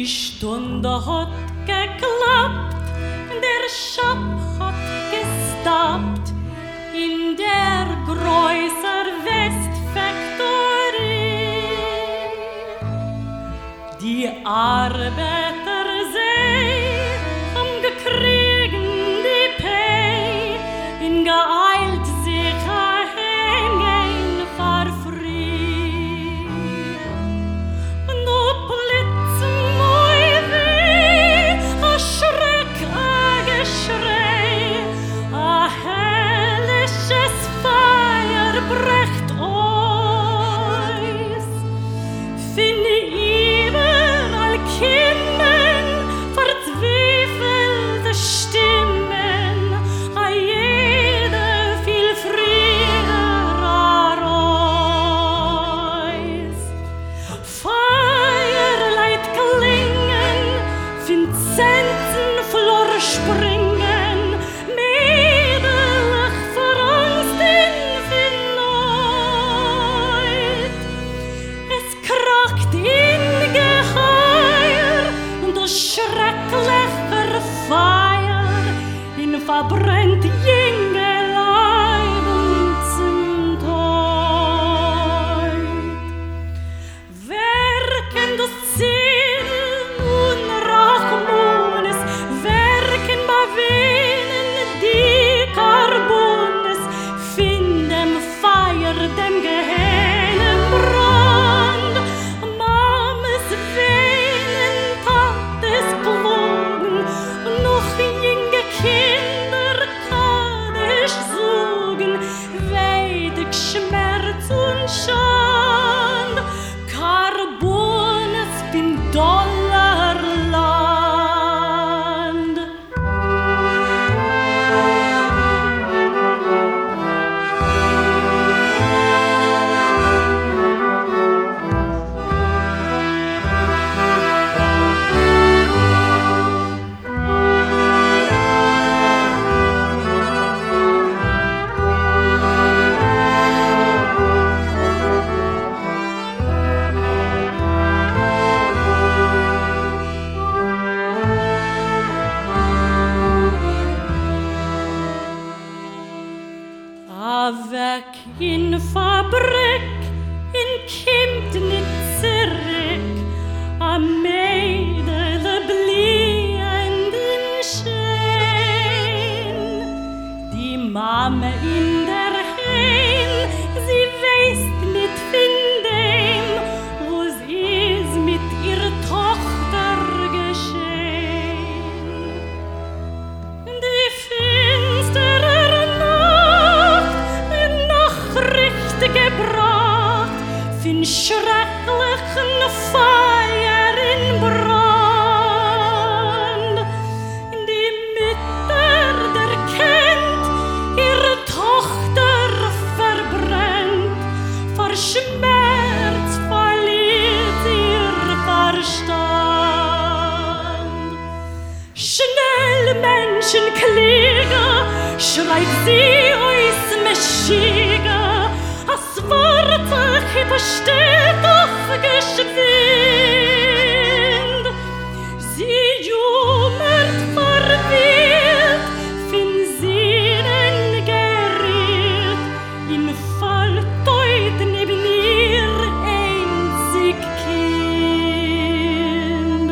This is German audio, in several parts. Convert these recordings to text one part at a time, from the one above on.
Die Stunde hat geklappt, der Schab hat gestoppt in der größer Westfaktorie. Die Arbeiter haben gekriegen die Pay, in geeilt sich hängen vor früh. Nu blitzen moi weh, a Schreck, a Geschrei, a hellisches Feuer brecht aus. Finde überall Kimmen, verzweifelte Stimmen, a jede viel früher raus. Feierleit klingen, Vinzenzen Flor springen, mädelig verangst in Finneut. Es krackt in Geheuer und das schreckliche Feuer in verbrennt jinge Leiden zum Tod. Wer kennt das Ziel und Rachmunes, wer kennt bewegen die Karbones, find dem Feuer, dem geheimen Brand. Mames weinen, Tates klagen, noch jinge Kinder kann ich suchen, weidig Schmerz und Schand. Karbones bin Dollarland. Weg in Fabrik, in kimmt nit zurück, a Mädel blienden schön. Die Mame in der Heim, sie weiß nit von dem, was ist mit ihrer Tochter geschehen. Die finstere Nacht gebracht, fin schrecklichen Feuer in Brand. Die Mutter, der kennt, ihre Tochter verbrennt, vor Schmerz verliert ihr Verstand. Schnell, Menschenklieger, schreit sie aus Meschiger, as Worte bestellt auf Geschwind. Sie jummert verwirrt, fin Sinnen geriert, in Vollteut neben ihr einzig Kind.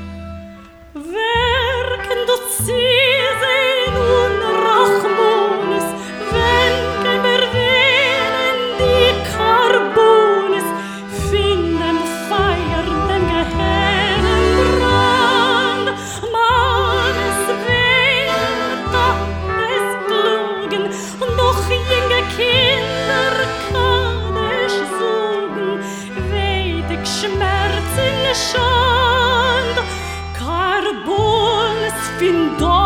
Wer kann das sie sein und Rachmunes, wenn kein Berwehen die Karbones, find dem Feuer, dem geheimen Brand. Mames weinen, Tates klugen, und noch junge Kinder kann ich suchen, weidig Schmerz in Schand. Karbones find